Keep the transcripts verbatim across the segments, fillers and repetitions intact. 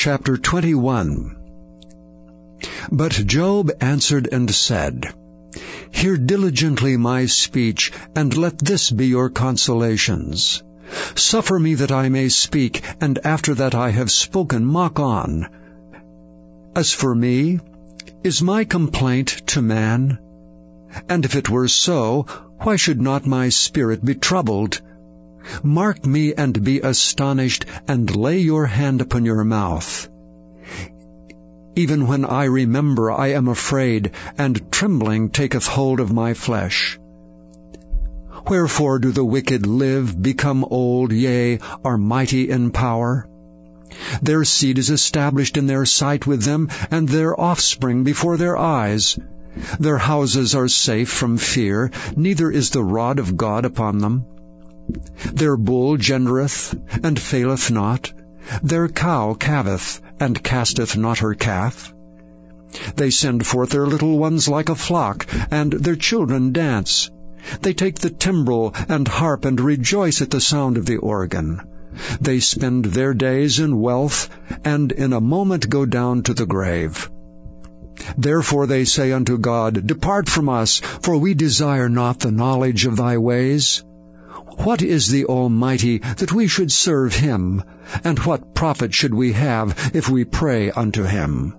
Chapter twenty-one. But Job answered and said, Hear diligently my speech, and let this be your consolations. Suffer me that I may speak, and after that I have spoken, mock on. As for me, is my complaint to man? And if it were so, why should not my spirit be troubled? Mark me and be astonished, and lay your hand upon your mouth. Even when I remember, I am afraid, and trembling taketh hold of my flesh. Wherefore do the wicked live, become old, yea, are mighty in power? Their seed is established in their sight with them, and their offspring before their eyes. Their houses are safe from fear, neither is the rod of God upon them. Their bull gendereth, and faileth not. Their cow calveth, and casteth not her calf. They send forth their little ones like a flock, and their children dance. They take the timbrel and harp, and rejoice at the sound of the organ. They spend their days in wealth, and in a moment go down to the grave. Therefore they say unto God, Depart from us, for we desire not the knowledge of thy ways. What is the Almighty, that we should serve him? And what profit should we have, if we pray unto him?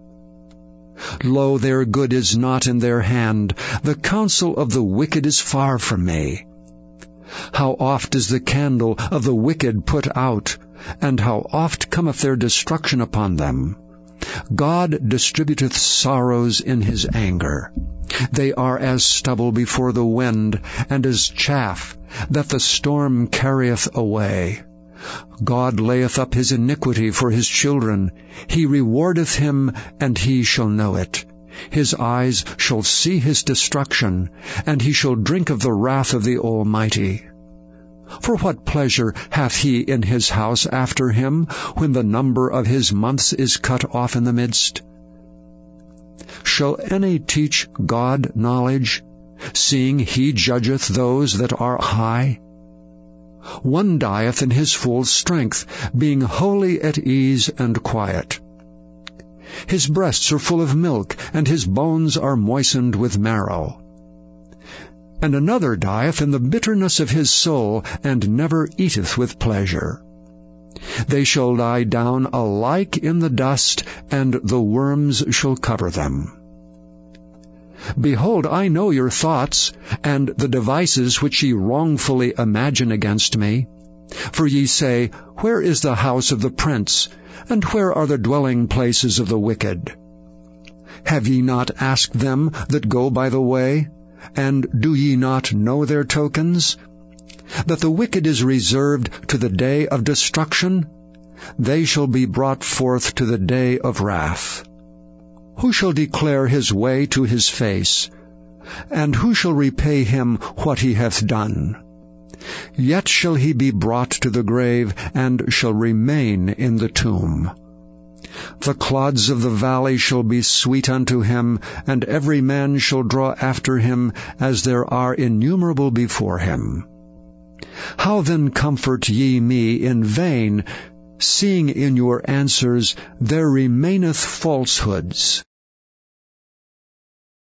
Lo, their good is not in their hand. The counsel of the wicked is far from me. How oft is the candle of the wicked put out, and how oft cometh their destruction upon them. God distributeth sorrows in his anger. They are as stubble before the wind, and as chaff that the storm carrieth away. God layeth up his iniquity for his children. He rewardeth him, and he shall know it. His eyes shall see his destruction, and he shall drink of the wrath of the Almighty. For what pleasure hath he in his house after him, when the number of his months is cut off in the midst? Shall any teach God knowledge, seeing he judgeth those that are high? One dieth in his full strength, being wholly at ease and quiet. His breasts are full of milk, and his bones are moistened with marrow. And another dieth in the bitterness of his soul, and never eateth with pleasure. They shall lie down alike in the dust, and the worms shall cover them. Behold, I know your thoughts, and the devices which ye wrongfully imagine against me. For ye say, Where is the house of the prince? And where are the dwelling places of the wicked? Have ye not asked them that go by the way? And do ye not know their tokens? That the wicked is reserved to the day of destruction? They shall be brought forth to the day of wrath. Who shall declare his way to his face? And who shall repay him what he hath done? Yet shall he be brought to the grave, and shall remain in the tomb. The clods of the valley shall be sweet unto him, and every man shall draw after him, as there are innumerable before him. How then comfort ye me in vain, seeing in your answers there remaineth falsehoods?